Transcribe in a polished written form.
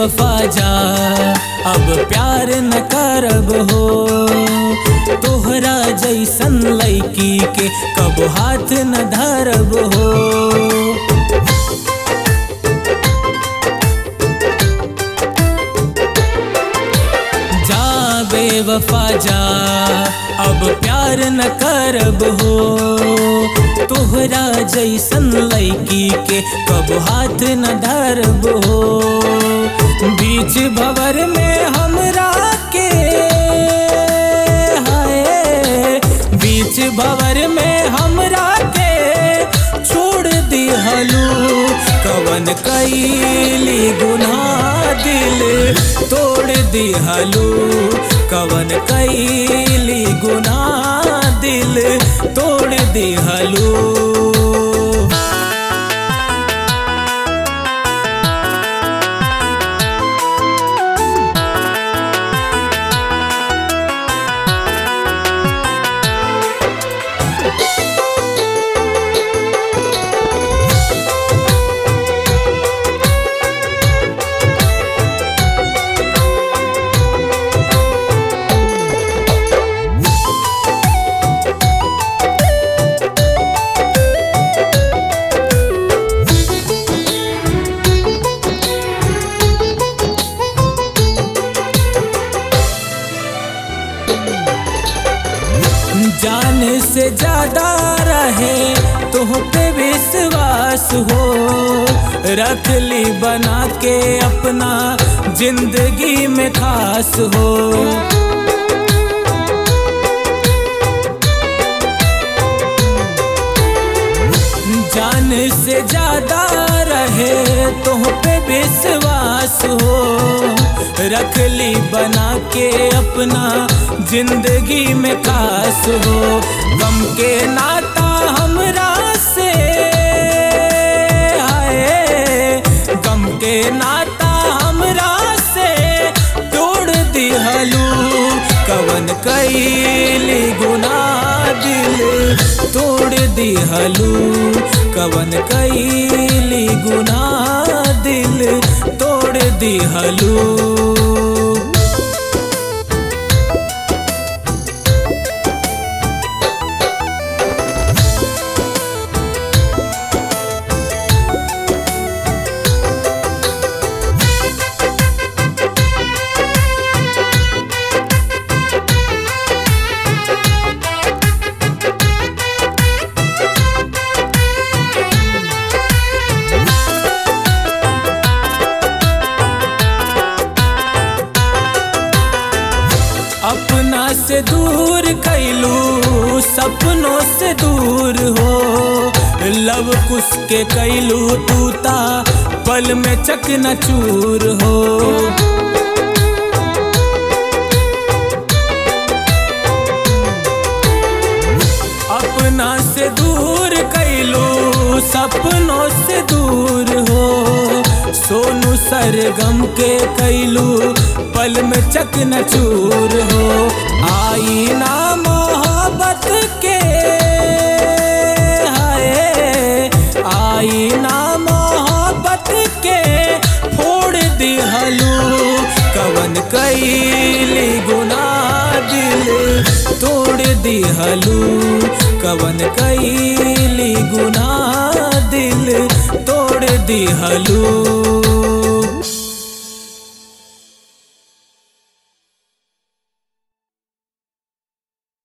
बेवफा जा अब प्यार न करब हो, तोहरा जैसन लड़की के कब हाथ न धरब हो। जा बेवफा जा अब प्यार न करब हो, तोहरा जैसन लड़की के कब हाथ न धरब हो। बीच भंवर में हमरा के हाय, बीच भंवर में हमरा के छोड़ दिहलू, कवन कैली गुनाह दिल तोड़ दिहलू, कवन कैली गुनाह दिल तोड़ दिहलू। जान से ज्यादा रहे तुह पे विश्वास हो, रख ली बना के अपना जिंदगी में खास हो। जान से ज्यादा रहे तुह पे विश्वास हो, रख ली बना के अपना जिंदगी में खास हो। गम के नाता हमरा से हाय, गम के नाता हमरा से तोड़ दिहलू, कवन कैली गुनाह दिल तोड़ दिहलू, कवन कैली गुनाह दिल तोड़ दिहलू। अपना से दूर कैलू सपनों से दूर हो, लब कुछ के कैलू तूता पल में चकनाचूर हो। अपना से दूर कैलू सपनों से दूर हो, सोनू सरगम के कैलू पल में चकनाचूर हो। आई ना मोहब्बत के हाय, आई ना मोहब्बत के फोड़ दिहलू, कवन कैली गुनाह दिल तोड़ दिहलू, कवन कैली गुनाह दिल तोड़ दिहलू।